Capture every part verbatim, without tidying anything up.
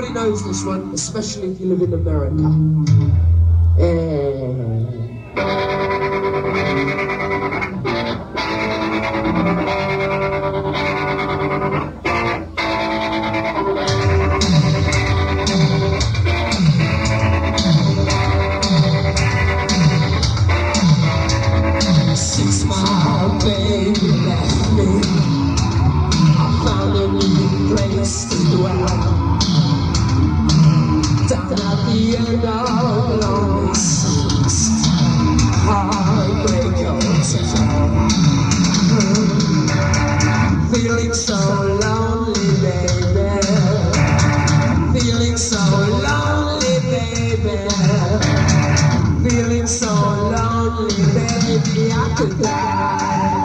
Everybody knows this one, especially if you live in America. Eh. Since my baby left me, I found a new place to dwell. Down at the end of lonely streets, heartbreak hotel. Feeling so lonely, baby. Feeling so lonely, baby. Feeling so lonely, baby, I could die.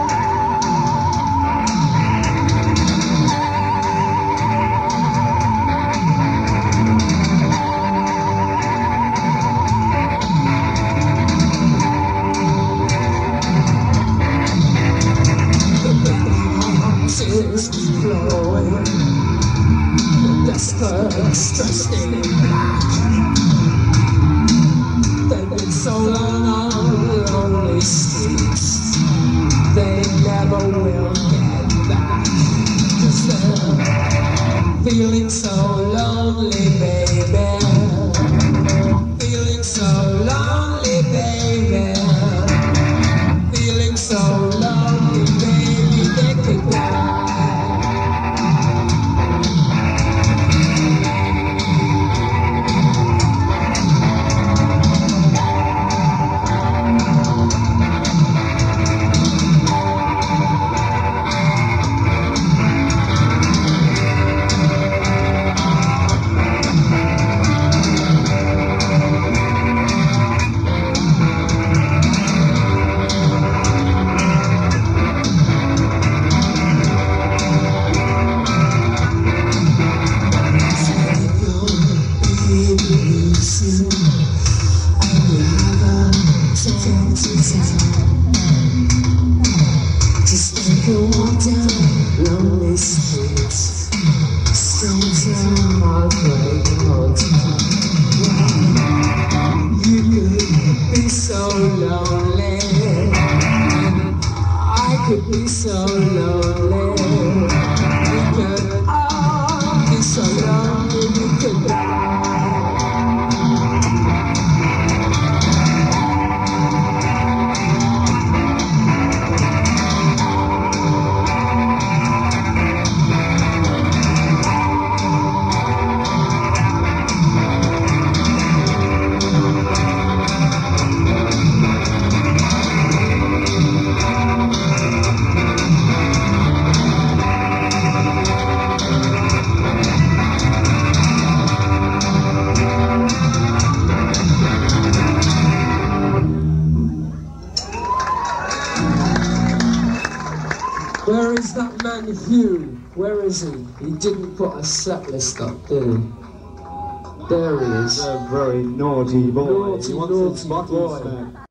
Tears keep flowing, desperate, stressed in black. They've been so long on the lonely streets, they never will get back. 'Cause they're feeling so lonely, baby. Feeling so lonely, baby. Feeling so lonely, baby, they could die. Just take a walk down lonely streets, straight to heartbreak hotel. You could be so lonely, I could be so lonely. We could all be so lonely, we could die. Where is that man Hugh? Where is he? He didn't put a set list up, did he? There he is. He's a very naughty boy. Naughty, he wants naughty his bottles boy. back.